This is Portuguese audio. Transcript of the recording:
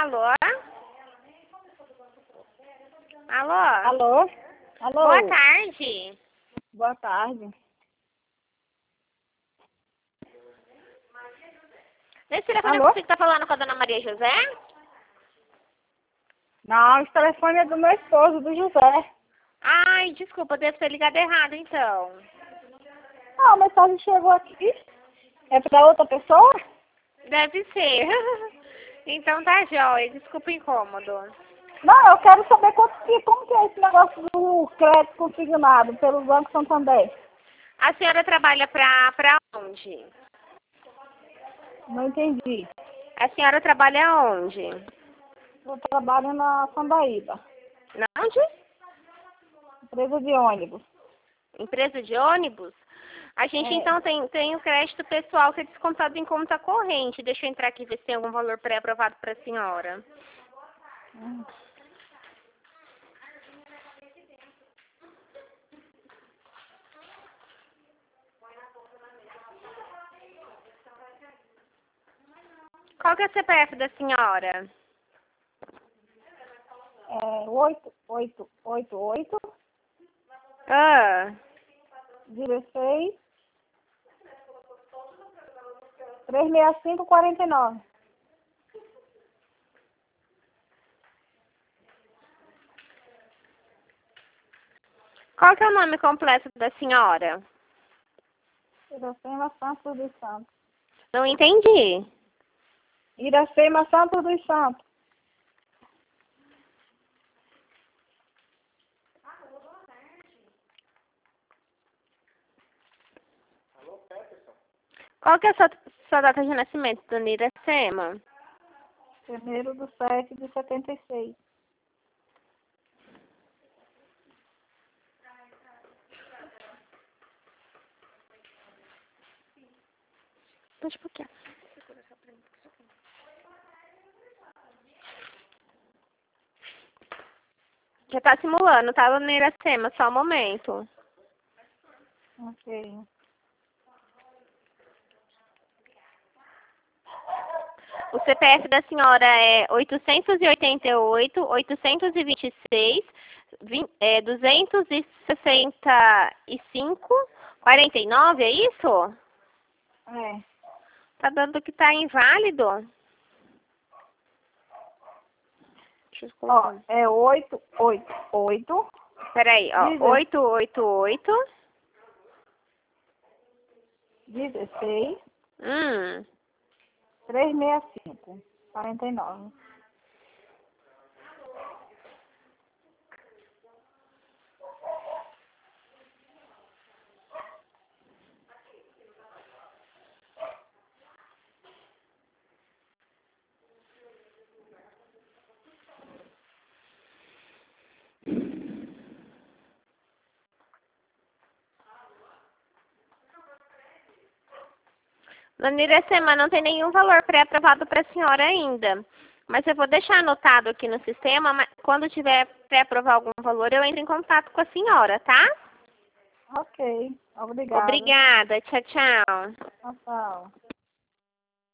Alô? Alô? Alô? Alô? Boa tarde. Boa tarde. Nesse telefone Alô? você que está falando com a dona Maria José? Não, esse telefone é do meu esposo, do José. Ai, desculpa, devo ter ligado errado então. Ah, a mensagem chegou aqui. É para outra pessoa? Deve ser. Então tá jóia, desculpa o incômodo. Não, eu quero saber como que é esse negócio do crédito consignado pelo Banco Santander. A senhora trabalha pra onde? Não entendi. A senhora trabalha onde? Eu trabalho na Sambaíba, Na onde? empresa de ônibus. Empresa de ônibus? A gente então tem o crédito pessoal que é descontado em conta corrente. Deixa eu entrar aqui e ver se tem algum valor pré-aprovado para a senhora. Hum. Qual que é o CPF da senhora? É 8888 Ah, 16 36549. qual que é o nome completo da senhora? Iracema Santos dos Santos. Não entendi. Iracema Santos dos Santos. Qual que é a sua data de nascimento, dona Iracema? 1º de 7 de 76. Deixa um pouquinho. Já tá simulando, tá, dona Iracema? Só um momento. Ok. O CPF da senhora é 888-826, 265-49, é isso? É. Tá dando que tá inválido? Deixa eu Ó, colocar. é 888 Peraí, ó. 888. 16 Hum. 365 49. Dona Iracema, não tem nenhum valor pré-aprovado para a senhora ainda. Mas eu vou deixar anotado aqui no sistema, mas quando tiver pré-aprovar algum valor, eu entro em contato com a senhora, tá? Ok. Obrigada. Obrigada. Tchau, tchau. Tchau, tchau.